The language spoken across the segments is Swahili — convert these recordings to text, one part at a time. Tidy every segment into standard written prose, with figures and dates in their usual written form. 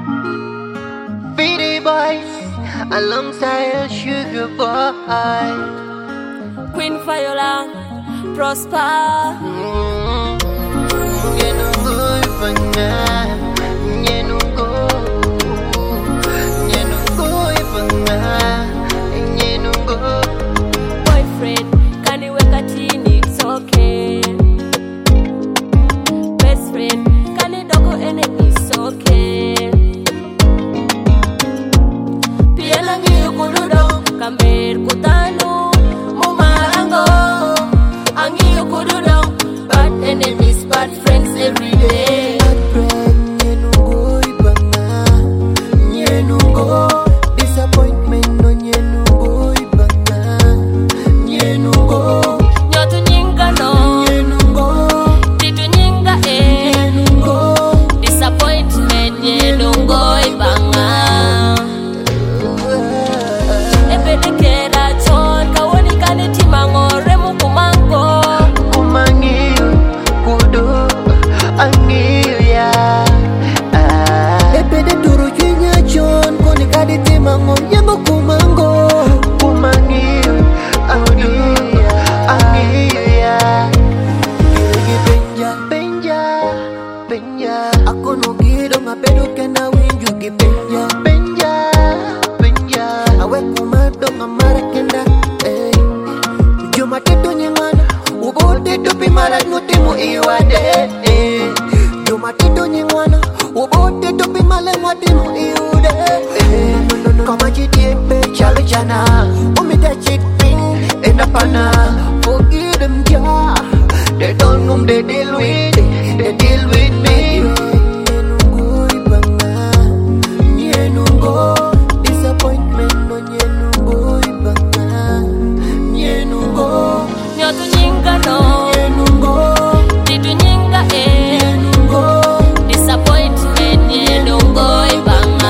Beady Boys alongside Sugar Boy, Queen Viola, Prosper. Boyfriend, kaniweka chini, it's okay. Best friend, kanidoko enemy, it's okay. Pia langi ukududo, kamber kutanu, mumarango. Angi ukududo, bad enemies, bad friends every day. Disappointment no nyenungo ibanga. Nyenungo Nyotu nyinga no, titu nyinga disappointment nyenungo ibanga. Epedekera chon, kawoni kane timangore mukumango. kumangiyo kudo angiyo ya. Epede turu chinya chon koni kadi timango yango kumango. Kumangiyo angiyo ya. Gigi penja aku no gido ngabedo kena winju gi penja awe kumado ngamara kenda joma teto nyengana ubode topi mara nyutimu iwade joma teto nyengana ubode topi male mwatimu iude kama jidiepe chale jana umita chipping endapana forgive them ja they don't know they deal with me. Nyenungo disappointment no nyenungo ibanga. Nyenungo Nyotu nyinga no, titu nyinga disappointment nyenungo ibanga.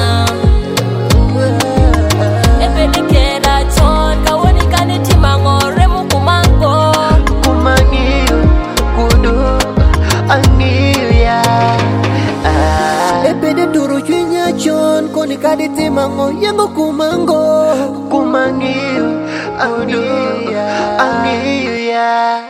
Epedekera chon, kawoni kane timangore mukumango. kumangiyo kudo angiyo ya. Epede turu chinya chon koni kadi timango yango kumango. Kumangiyo angiyo ya.